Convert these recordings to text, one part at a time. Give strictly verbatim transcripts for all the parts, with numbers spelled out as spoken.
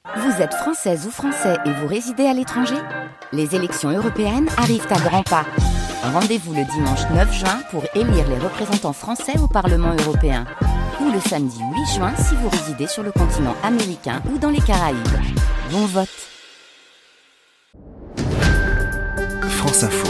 Vous êtes française ou français et vous résidez à l'étranger ? Les élections européennes arrivent à grands pas. Rendez-vous le dimanche neuf juin pour élire les représentants français au Parlement européen. Ou le samedi huit juin si vous résidez sur le continent américain ou dans les Caraïbes. Bon vote. France Info.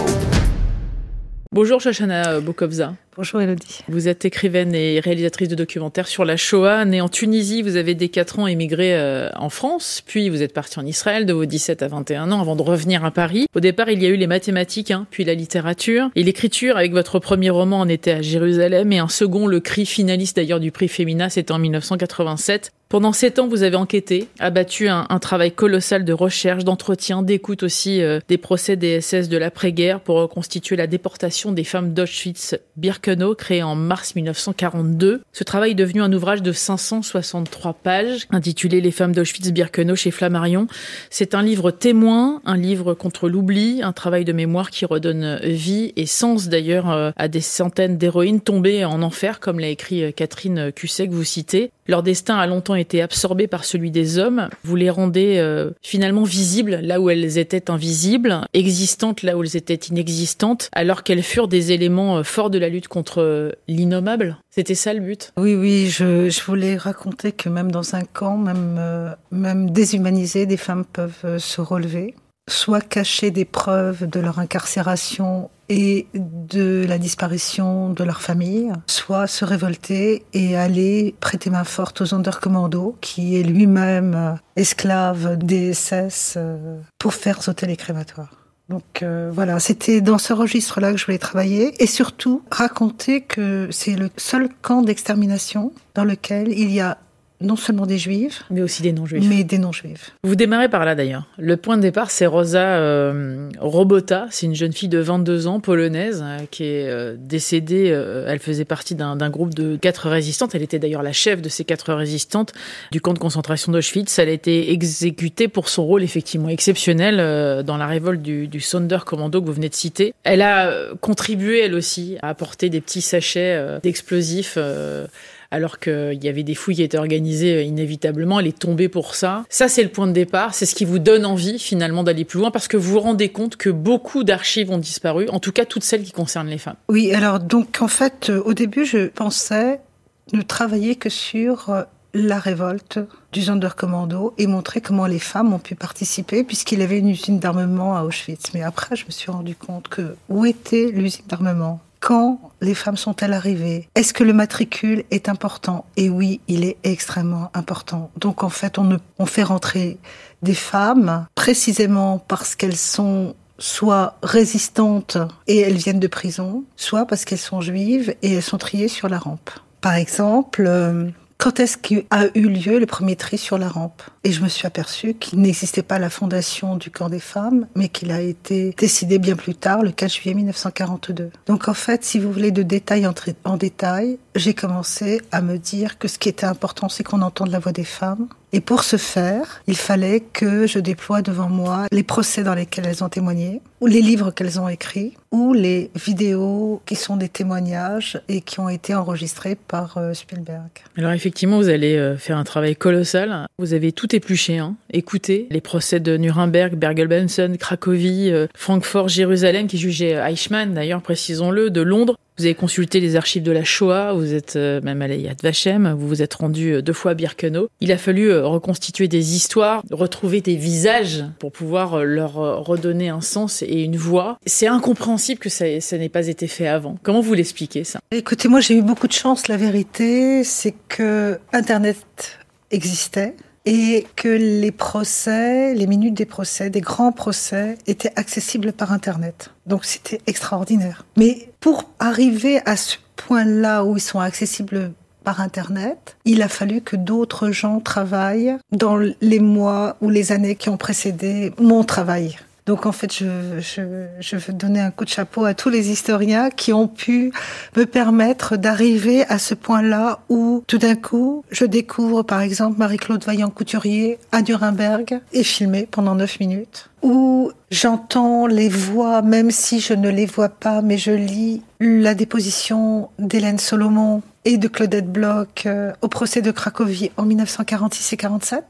Bonjour Shoshana Bokobza. Bonjour Elodie. Vous êtes écrivaine et réalisatrice de documentaires sur la Shoah. Née en Tunisie, vous avez dès quatre ans émigré euh, en France, puis vous êtes partie en Israël de vos dix-sept à vingt et un ans avant de revenir à Paris. Au départ, il y a eu les mathématiques, hein, puis la littérature. Et l'écriture, avec votre premier roman, en était à Jérusalem, et un second, Le Cri, finaliste d'ailleurs du prix Femina, c'était en dix-neuf cent quatre-vingt-sept. Pendant sept ans, vous avez enquêté, abattu un, un travail colossal de recherche, d'entretien, d'écoute aussi euh, des procès des S S de l'après-guerre pour reconstituer la déportation des femmes d'Auschwitz-Birkenau, créé en mars dix-neuf cent quarante-deux. Ce travail est devenu un ouvrage de cinq cent soixante-trois pages, intitulé Les femmes d'Auschwitz-Birkenau chez Flammarion. C'est un livre témoin, un livre contre l'oubli, un travail de mémoire qui redonne vie et sens d'ailleurs euh, à des centaines d'héroïnes tombées en enfer, comme l'a écrit Catherine Cusset que vous citez. Leur destin a longtemps été absorbé par celui des hommes. Vous les rendez euh, finalement visibles là où elles étaient invisibles, existantes là où elles étaient inexistantes, alors qu'elles furent des éléments euh, forts de la lutte contre euh, l'innommable. C'était ça le but ? Oui, oui, je, je voulais raconter que même dans un camp, même, euh, même déshumanisé, des femmes peuvent euh, se relever, soit cacher des preuves de leur incarcération et de la disparition de leur famille, soit se révolter et aller prêter main forte aux Sonderkommando, qui est lui-même esclave des S S, pour faire sauter les crématoires. Donc euh, voilà, c'était dans ce registre-là que je voulais travailler, et surtout raconter que c'est le seul camp d'extermination dans lequel il y a non seulement des juifs, mais aussi des non-juifs. Mais des non-juifs. Vous démarrez par là d'ailleurs. Le point de départ, c'est Rosa euh, Robota. C'est une jeune fille de vingt-deux ans, polonaise, euh, qui est euh, décédée. Euh, elle faisait partie d'un, d'un groupe de quatre résistantes. Elle était d'ailleurs la chef de ces quatre résistantes du camp de concentration d'Auschwitz. Elle a été exécutée pour son rôle effectivement exceptionnel euh, dans la révolte du, du Sonderkommando que vous venez de citer. Elle a euh, contribué, elle aussi, à apporter des petits sachets euh, d'explosifs euh, alors qu'il y avait des fouilles qui étaient organisées inévitablement. Elle est tombée pour ça. Ça, c'est le point de départ. C'est ce qui vous donne envie, finalement, d'aller plus loin, parce que vous vous rendez compte que beaucoup d'archives ont disparu, en tout cas toutes celles qui concernent les femmes. Oui, alors donc, en fait, au début, je pensais ne travailler que sur la révolte du Sonderkommando et montrer comment les femmes ont pu participer, puisqu'il y avait une usine d'armement à Auschwitz. Mais après, je me suis rendu compte que où était l'usine d'armement ? Quand les femmes sont-elles arrivées ? Est-ce que le matricule est important ? Et oui, il est extrêmement important. Donc en fait, on, ne, on fait rentrer des femmes précisément parce qu'elles sont soit résistantes et elles viennent de prison, soit parce qu'elles sont juives et elles sont triées sur la rampe. Par exemple, euh, quand est-ce qu'a eu lieu le premier tri sur la rampe ? Et je me suis aperçue qu'il n'existait pas la fondation du camp des femmes, mais qu'il a été décidé bien plus tard, le quatre juillet dix-neuf cent quarante-deux. Donc en fait, si vous voulez de détail en, tra- en détail, j'ai commencé à me dire que ce qui était important, c'est qu'on entende la voix des femmes. Et pour ce faire, il fallait que je déploie devant moi les procès dans lesquels elles ont témoigné, ou les livres qu'elles ont écrits, ou les vidéos qui sont des témoignages et qui ont été enregistrés par euh, Spielberg. Alors effectivement, vous allez euh, faire un travail colossal. Vous avez tout épluché, hein. Écoutez les procès de Nuremberg, Bergen-Belsen, Cracovie, euh, Francfort, Jérusalem, qui jugeait Eichmann, d'ailleurs, précisons-le, de Londres. Vous avez consulté les archives de la Shoah, vous êtes euh, même allé à Yad Vashem, vous vous êtes rendu euh, deux fois à Birkenau. Il a fallu euh, reconstituer des histoires, retrouver des visages pour pouvoir euh, leur euh, redonner un sens et une voix. C'est incompréhensible que ça, ça n'ait pas été fait avant. Comment vous l'expliquez, ça ? Écoutez, moi j'ai eu beaucoup de chance. La vérité, c'est que Internet existait. Et que les procès, les minutes des procès, des grands procès, étaient accessibles par Internet. Donc c'était extraordinaire. Mais pour arriver à ce point-là où ils sont accessibles par Internet, il a fallu que d'autres gens travaillent dans les mois ou les années qui ont précédé mon travail. Donc en fait, je, je, je veux donner un coup de chapeau à tous les historiens qui ont pu me permettre d'arriver à ce point-là où tout d'un coup, je découvre par exemple Marie-Claude Vaillant-Couturier à Nuremberg et filmée pendant neuf minutes. Où j'entends les voix, même si je ne les vois pas, mais je lis la déposition d'Hélène Solomon et de Claudette Bloch euh, au procès de Cracovie en dix-neuf cent quarante-six et quarante-sept.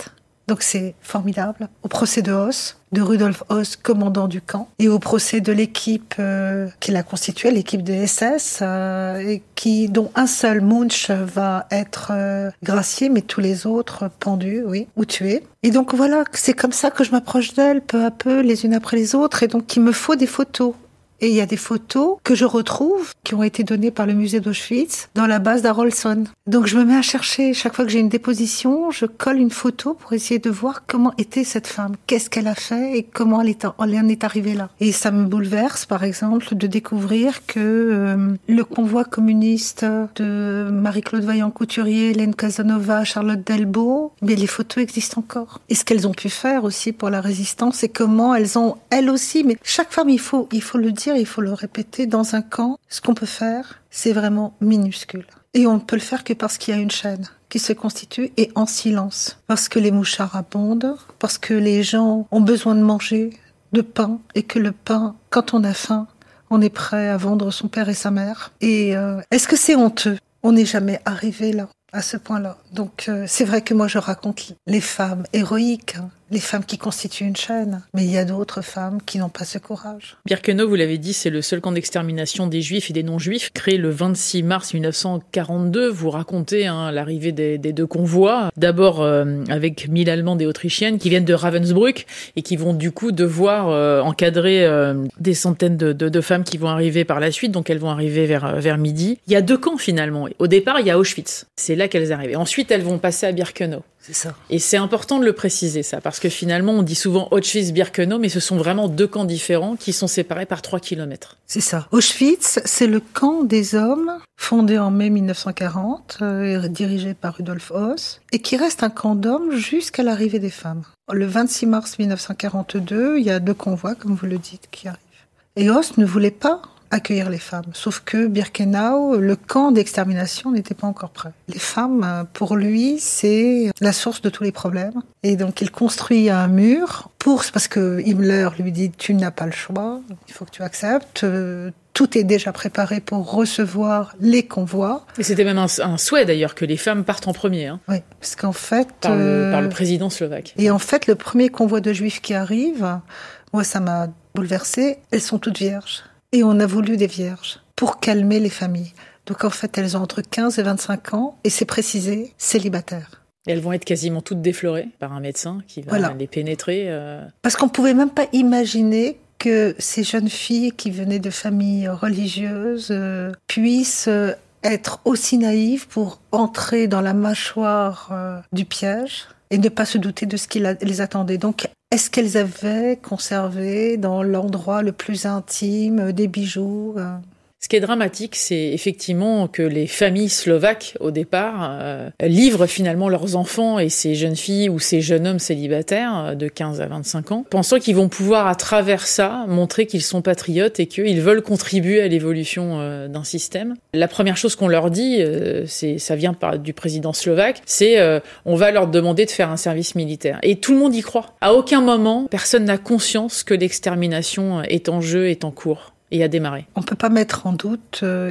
Donc c'est formidable. Au procès de Höss, de Rudolf Höss, commandant du camp, et au procès de l'équipe euh, qu'il a constituée, l'équipe des S S, euh, et qui, dont un seul, Munch, va être euh, gracié, mais tous les autres pendus, oui, ou tués. Et donc voilà, c'est comme ça que je m'approche d'elle, peu à peu, les unes après les autres, et donc il me faut des photos. Et il y a des photos que je retrouve, qui ont été données par le musée d'Auschwitz, dans la base d'Haroldsson. Donc je me mets à chercher, chaque fois que j'ai une déposition, je colle une photo pour essayer de voir comment était cette femme, qu'est-ce qu'elle a fait et comment elle, est, elle en est arrivée là. Et ça me bouleverse, par exemple, de découvrir que euh, le convoi communiste de Marie-Claude Vaillant-Couturier, Hélène Casanova, Charlotte Delbo, mais les photos existent encore. Et ce qu'elles ont pu faire aussi pour la résistance et comment elles ont, elles aussi, mais chaque femme, il faut, il faut le dire, il faut le répéter, dans un camp, ce qu'on peut faire, c'est vraiment minuscule. Et on ne peut le faire que parce qu'il y a une chaîne qui se constitue et en silence. Parce que les mouchards abondent, parce que les gens ont besoin de manger, de pain, et que le pain, quand on a faim, on est prêt à vendre son père et sa mère. Et euh, est-ce que c'est honteux ? On n'est jamais arrivé là, à ce point-là. Donc euh, c'est vrai que moi je raconte les femmes héroïques, hein, les femmes qui constituent une chaîne, mais il y a d'autres femmes qui n'ont pas ce courage. Birkenau, vous l'avez dit, c'est le seul camp d'extermination des Juifs et des non-Juifs, créé le vingt-six mars mille neuf cent quarante-deux. Vous racontez hein, l'arrivée des, des deux convois, d'abord euh, avec mille Allemandes et Autrichiennes qui viennent de Ravensbrück et qui vont du coup devoir euh, encadrer euh, des centaines de, de, de femmes qui vont arriver par la suite, donc elles vont arriver vers, vers midi. Il y a deux camps finalement. Au départ, il y a Auschwitz. C'est là qu'elles arrivent. Et ensuite, elles vont passer à Birkenau. C'est ça. Et c'est important de le préciser, ça, parce que finalement, on dit souvent Auschwitz-Birkenau, mais ce sont vraiment deux camps différents qui sont séparés par trois kilomètres. C'est ça. Auschwitz, c'est le camp des hommes, fondé en mai mille neuf cent quarante, euh, dirigé par Rudolf Höss, et qui reste un camp d'hommes jusqu'à l'arrivée des femmes. Le vingt-six mars mille neuf cent quarante-deux, il y a deux convois, comme vous le dites, qui arrivent. Et Höss ne voulait pas accueillir les femmes. Sauf que Birkenau, le camp d'extermination, n'était pas encore prêt. Les femmes, pour lui, c'est la source de tous les problèmes. Et donc, il construit un mur pour, parce que Himmler lui dit, tu n'as pas le choix, il faut que tu acceptes. Tout est déjà préparé pour recevoir les convois. Et c'était même un, un souhait d'ailleurs que les femmes partent en premier. Hein. Oui, parce qu'en fait... Par le, euh... par le président slovaque. Et en fait, le premier convoi de juifs qui arrive, moi, ça m'a bouleversée, elles sont toutes vierges. Et on a voulu des vierges pour calmer les familles. Donc en fait, elles ont entre quinze et vingt-cinq ans, et c'est précisé, célibataires. Et elles vont être quasiment toutes déflorées par un médecin qui va voilà. les pénétrer. Euh... Parce qu'on pouvait même pas imaginer que ces jeunes filles qui venaient de familles religieuses euh, puissent euh, être aussi naïves pour entrer dans la mâchoire euh, du piège et ne pas se douter de ce qui les attendait. Donc, est-ce qu'elles avaient conservé dans l'endroit le plus intime des bijoux euh... Ce qui est dramatique, c'est effectivement que les familles slovaques, au départ, euh, livrent finalement leurs enfants et ces jeunes filles ou ces jeunes hommes célibataires de quinze à vingt-cinq ans, pensant qu'ils vont pouvoir, à travers ça, montrer qu'ils sont patriotes et qu'ils veulent contribuer à l'évolution euh, d'un système. La première chose qu'on leur dit, euh, c'est, ça vient par, du président slovaque, c'est euh, on va leur demander de faire un service militaire. Et tout le monde y croit. À aucun moment, personne n'a conscience que l'extermination est en jeu, est en cours. Et a démarré. On ne peut pas mettre en doute euh,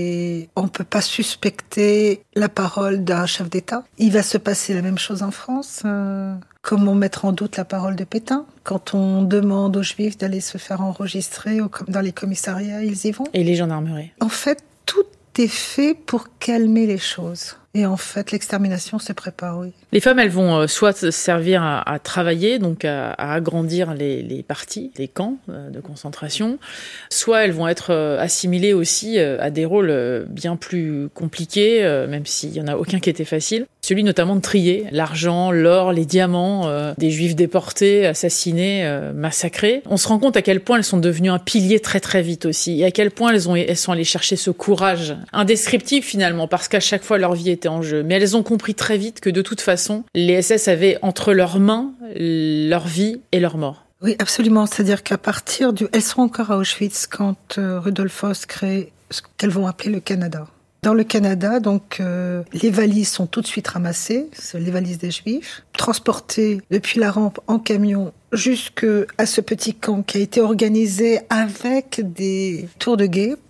et on ne peut pas suspecter la parole d'un chef d'État. Il va se passer la même chose en France. Euh, comment mettre en doute la parole de Pétain ? Quand on demande aux Juifs d'aller se faire enregistrer au, dans les commissariats, ils y vont. Et les gendarmeries. En fait, tout est fait pour calmer les choses. Et en fait, l'extermination se prépare, oui. Les femmes, elles vont euh, soit servir à, à travailler, donc à, à agrandir les, les partis, les camps euh, de concentration, soit elles vont être euh, assimilées aussi euh, à des rôles euh, bien plus compliqués, euh, même s'il n'y en a aucun qui était facile. Celui notamment de trier l'argent, l'or, les diamants euh, des Juifs déportés, assassinés, euh, massacrés. On se rend compte à quel point elles sont devenues un pilier très très vite aussi, et à quel point elles, ont, elles sont allées chercher ce courage indescriptible finalement, parce qu'à chaque fois leur vie était en jeu. Mais elles ont compris très vite que de toute façon, les S S avaient entre leurs mains leur vie et leur mort. Oui, absolument. C'est-à-dire qu'à partir du... Elles seront encore à Auschwitz quand euh, Rudolf Höss crée ce qu'elles vont appeler le Canada. Dans le Canada, donc, euh, les valises sont tout de suite ramassées, c'est les valises des Juifs, transportées depuis la rampe en camion jusqu'à ce petit camp qui a été organisé avec des tours de guet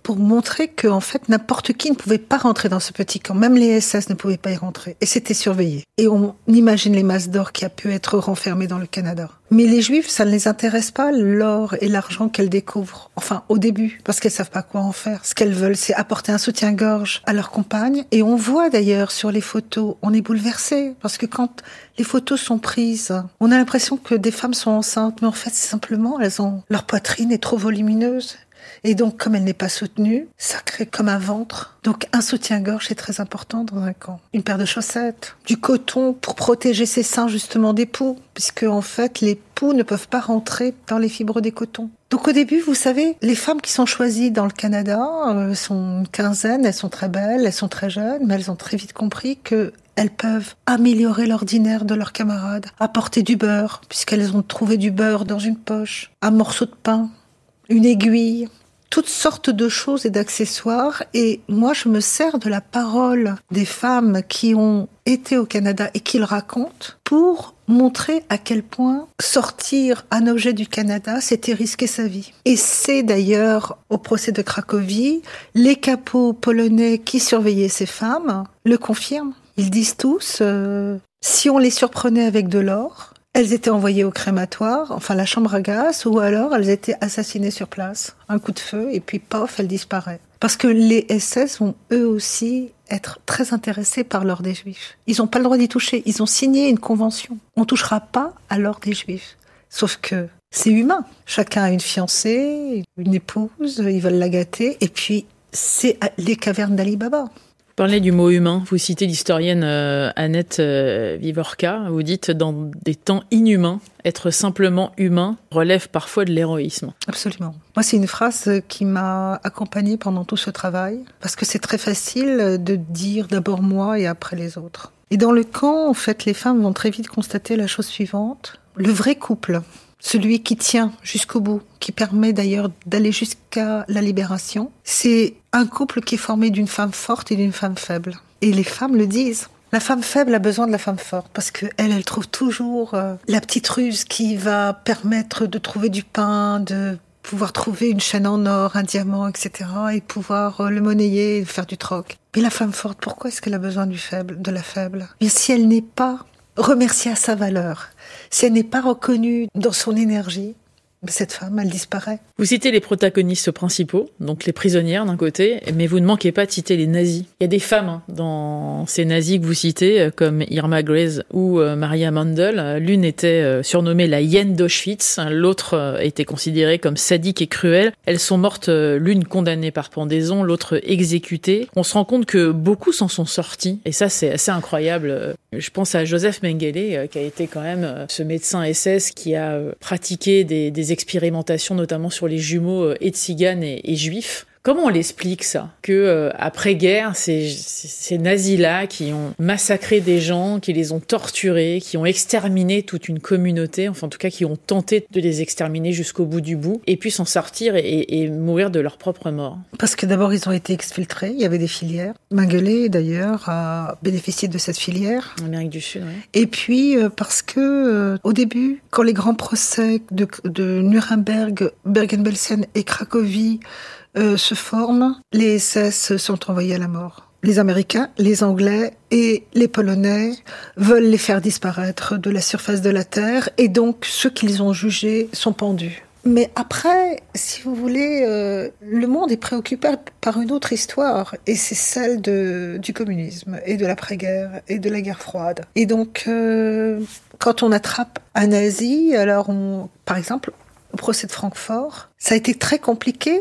pour montrer que, en fait, n'importe qui ne pouvait pas rentrer dans ce petit camp. Même les S S ne pouvaient pas y rentrer. Et c'était surveillé. Et on imagine les masses d'or qui a pu être renfermées dans le Canada. Mais les Juifs, ça ne les intéresse pas, l'or et l'argent qu'elles découvrent. Enfin, au début, parce qu'elles savent pas quoi en faire. Ce qu'elles veulent, c'est apporter un soutien-gorge à leur compagne. Et on voit d'ailleurs sur les photos, on est bouleversé. Parce que quand les photos sont prises, on a l'impression que des femmes sont enceintes. Mais en fait, c'est simplement, elles ont, leur poitrine est trop volumineuse. Et donc, comme elle n'est pas soutenue, ça crée comme un ventre. Donc, un soutien-gorge est très important dans un camp. Une paire de chaussettes, du coton pour protéger ses seins justement des poux, puisque en fait, les poux ne peuvent pas rentrer dans les fibres des cotons. Donc, au début, vous savez, les femmes qui sont choisies dans le Canada euh, sont une quinzaine, elles sont très belles, elles sont très jeunes, mais elles ont très vite compris que elles peuvent améliorer l'ordinaire de leurs camarades, apporter du beurre, puisqu'elles ont trouvé du beurre dans une poche, un morceau de pain, une aiguille, toutes sortes de choses et d'accessoires. Et moi, je me sers de la parole des femmes qui ont été au Canada et qui le racontent pour montrer à quel point sortir un objet du Canada, c'était risquer sa vie. Et c'est d'ailleurs, au procès de Cracovie, les capots polonais qui surveillaient ces femmes le confirment. Ils disent tous, euh, si on les surprenait avec de l'or, elles étaient envoyées au crématoire, enfin la chambre à gaz, ou alors elles étaient assassinées sur place. Un coup de feu, et puis pof, elles disparaissent. Parce que les S S vont eux aussi être très intéressés par l'or des Juifs. Ils n'ont pas le droit d'y toucher, ils ont signé une convention. On ne touchera pas à l'or des Juifs. Sauf que c'est humain. Chacun a une fiancée, une épouse, ils veulent la gâter, et puis c'est les cavernes d'Ali Baba. Vous parlez du mot humain, vous citez l'historienne euh, Annette euh, Vivorka, vous dites « dans des temps inhumains, être simplement humain relève parfois de l'héroïsme ». Absolument. Moi, c'est une phrase qui m'a accompagnée pendant tout ce travail, parce que c'est très facile de dire d'abord moi et après les autres. Et dans le camp, en fait, les femmes vont très vite constater la chose suivante. Le vrai couple, celui qui tient jusqu'au bout, qui permet d'ailleurs d'aller jusqu'à la libération, c'est un couple qui est formé d'une femme forte et d'une femme faible. Et les femmes le disent. La femme faible a besoin de la femme forte parce qu'elle, elle trouve toujours euh, la petite ruse qui va permettre de trouver du pain, de pouvoir trouver une chaîne en or, un diamant, et cetera et pouvoir euh, le monnayer et faire du troc. Mais la femme forte, pourquoi est-ce qu'elle a besoin du faible, de la faible ? Mais si elle n'est pas remerciée à sa valeur, si elle n'est pas reconnue dans son énergie, cette femme, elle disparaît. Vous citez les protagonistes principaux, donc les prisonnières d'un côté, mais vous ne manquez pas de citer les nazis. Il y a des femmes hein, dans ces nazis que vous citez, comme Irma Grese ou euh, Maria Mandel. L'une était euh, surnommée la hyène d'Auschwitz, l'autre euh, était considérée comme sadique et cruelle. Elles sont mortes, euh, l'une condamnée par pendaison, l'autre exécutée. On se rend compte que beaucoup s'en sont sortis, et ça c'est assez incroyable. Je pense à Joseph Mengele, euh, qui a été quand même euh, ce médecin S S qui a euh, pratiqué des, des expérimentations, notamment sur les jumeaux euh, et tziganes et, et juifs. Comment on l'explique ça ? Que euh, après-guerre, ces, ces nazis-là qui ont massacré des gens, qui les ont torturés, qui ont exterminé toute une communauté, enfin en tout cas qui ont tenté de les exterminer jusqu'au bout du bout, et puis s'en sortir et, et mourir de leur propre mort. Parce que d'abord ils ont été exfiltrés, il y avait des filières. Mengele d'ailleurs a bénéficié de cette filière. En Amérique du Sud, oui. Et puis euh, parce que euh, au début, quand les grands procès de, de Nuremberg, Bergen-Belsen et Cracovie Euh, se forment, les S S sont envoyés à la mort. Les Américains, les Anglais et les Polonais veulent les faire disparaître de la surface de la Terre et donc ceux qu'ils ont jugés sont pendus. Mais après, si vous voulez, euh, le monde est préoccupé par une autre histoire et c'est celle de, du communisme et de l'après-guerre et de la guerre froide. Et donc, euh, quand on attrape un nazi, alors on, par exemple, au procès de Francfort, ça a été très compliqué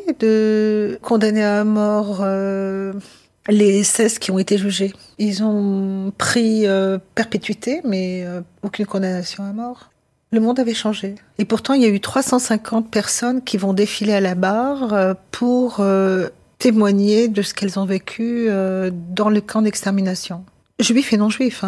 de condamner à mort euh, les S S qui ont été jugés. Ils ont pris euh, perpétuité, mais euh, aucune condamnation à mort. Le monde avait changé. Et pourtant, il y a eu trois cent cinquante personnes qui vont défiler à la barre euh, pour euh, témoigner de ce qu'elles ont vécu euh, dans le camp d'extermination. Juifs et non-juifs, hein.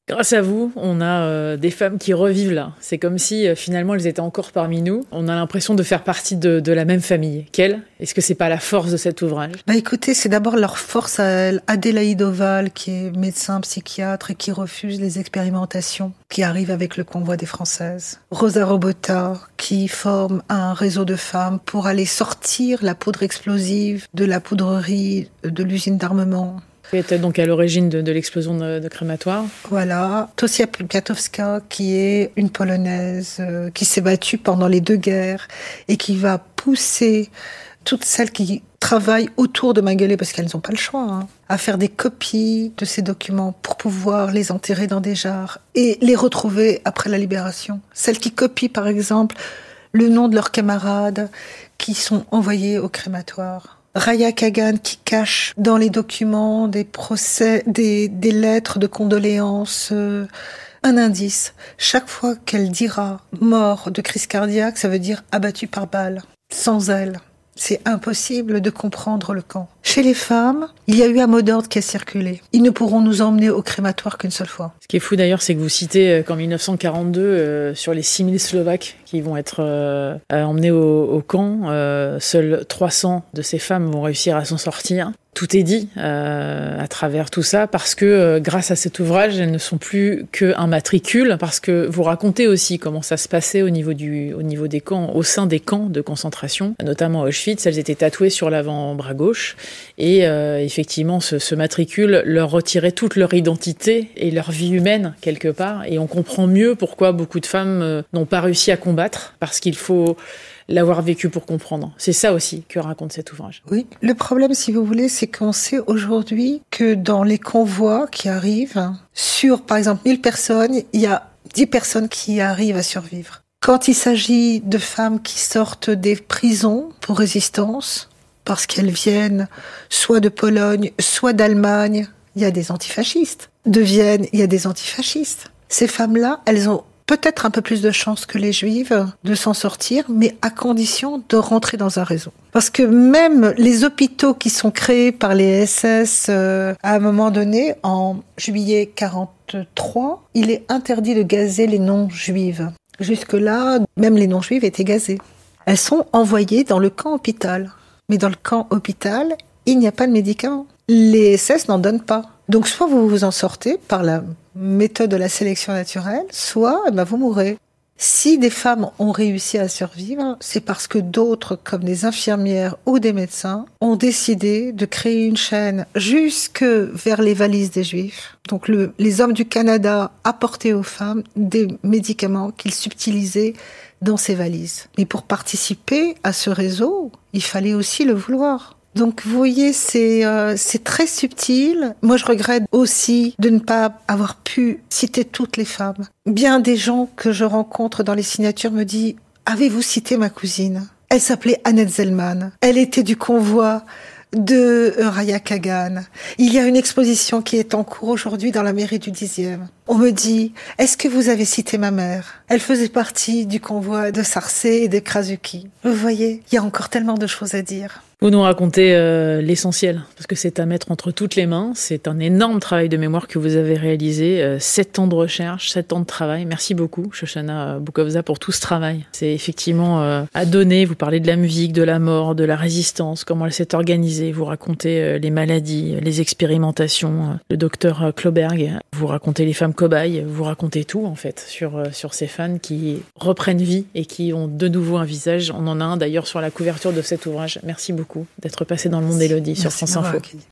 Grâce à vous, on a euh, des femmes qui revivent là. C'est comme si euh, finalement elles étaient encore parmi nous. On a l'impression de faire partie de, de la même famille. Quelle ? Est-ce que c'est pas la force de cet ouvrage ? Bah écoutez, c'est d'abord leur force à elles. Adélaïde Oval, qui est médecin psychiatre et qui refuse les expérimentations, qui arrive avec le convoi des Françaises. Rosa Robota, qui forme un réseau de femmes pour aller sortir la poudre explosive de la poudrerie de l'usine d'armement. Qui était donc à l'origine de, de l'explosion de, de crématoire. Voilà. Tosia Pulkatowska, qui est une Polonaise euh, qui s'est battue pendant les deux guerres et qui va pousser toutes celles qui travaillent autour de Mengele, parce qu'elles n'ont pas le choix, hein, à faire des copies de ces documents pour pouvoir les enterrer dans des jarres et les retrouver après la libération. Celles qui copient, par exemple, le nom de leurs camarades qui sont envoyés au crématoire. Raya Kagan qui cache dans les documents des procès, des, des lettres de condoléances, euh, un indice. Chaque fois qu'elle dira mort de crise cardiaque, ça veut dire abattu par balle. Sans elle, c'est impossible de comprendre le camp. Chez les femmes, il y a eu un mot d'ordre qui a circulé. Ils ne pourront nous emmener au crématoire qu'une seule fois. Ce qui est fou d'ailleurs, c'est que vous citez qu'en dix-neuf cent quarante-deux, euh, sur les six mille Slovaques qui vont être euh, emmenés au, au camp, euh, seuls trois cents de ces femmes vont réussir à s'en sortir. Tout est dit euh, à travers tout ça parce que euh, grâce à cet ouvrage, elles ne sont plus qu'un matricule, parce que vous racontez aussi comment ça se passait au niveau, du, au niveau des camps, au sein des camps de concentration, notamment à Auschwitz. Elles étaient tatouées sur l'avant-bras gauche et euh, effectivement ce, ce matricule leur retirait toute leur identité et leur vie humaine quelque part, et on comprend mieux pourquoi beaucoup de femmes euh, n'ont pas réussi à combattre, parce qu'il faut l'avoir vécu pour comprendre. C'est ça aussi que raconte cet ouvrage. Oui. Le problème, si vous voulez, c'est qu'on sait aujourd'hui que dans les convois qui arrivent, sur, par exemple, mille personnes, il y a dix personnes qui arrivent à survivre. Quand il s'agit de femmes qui sortent des prisons pour résistance, parce qu'elles viennent soit de Pologne, soit d'Allemagne, il y a des antifascistes. De Vienne, il y a des antifascistes. Ces femmes-là, elles ont peut-être un peu plus de chance que les Juives de s'en sortir, mais à condition de rentrer dans un réseau. Parce que même les hôpitaux qui sont créés par les S S euh, à un moment donné, en juillet quarante-trois, il est interdit de gazer les non-juives. Jusque-là, même les non-juives étaient gazées. Elles sont envoyées dans le camp hôpital. Mais dans le camp hôpital, il n'y a pas de médicaments. Les S S n'en donnent pas. Donc soit vous vous en sortez par la méthode de la sélection naturelle, soit eh ben, vous mourrez. Si des femmes ont réussi à survivre, c'est parce que d'autres, comme des infirmières ou des médecins, ont décidé de créer une chaîne jusque vers les valises des Juifs. Donc le, les hommes du Canada apportaient aux femmes des médicaments qu'ils subtilisaient dans ces valises. Mais pour participer à ce réseau, il fallait aussi le vouloir. Donc vous voyez, c'est euh, c'est très subtil. Moi, je regrette aussi de ne pas avoir pu citer toutes les femmes. Bien des gens que je rencontre dans les signatures me disent « Avez-vous cité ma cousine ?» Elle s'appelait Annette Zellman. Elle était du convoi de Raya Kagan. Il y a une exposition qui est en cours aujourd'hui dans la mairie du dixième. On me dit « Est-ce que vous avez cité ma mère ?» Elle faisait partie du convoi de Sarcé et de Krasuki. Vous voyez, il y a encore tellement de choses à dire. Vous nous racontez euh, l'essentiel, parce que c'est à mettre entre toutes les mains. C'est un énorme travail de mémoire que vous avez réalisé. Euh, sept ans de recherche, sept ans de travail. Merci beaucoup, Shoshana Bukovza, pour tout ce travail. C'est effectivement euh, à donner. Vous parlez de la musique, de la mort, de la résistance, comment elle s'est organisée. Vous racontez euh, les maladies, les expérimentations. Euh, le docteur Kloberg. Vous racontez les femmes cobayes. Vous racontez tout, en fait, sur, euh, sur ces femmes qui reprennent vie et qui ont de nouveau un visage. On en a un, d'ailleurs, sur la couverture de cet ouvrage. Merci beaucoup d'être passé dans le monde d'Élodie sur France Info.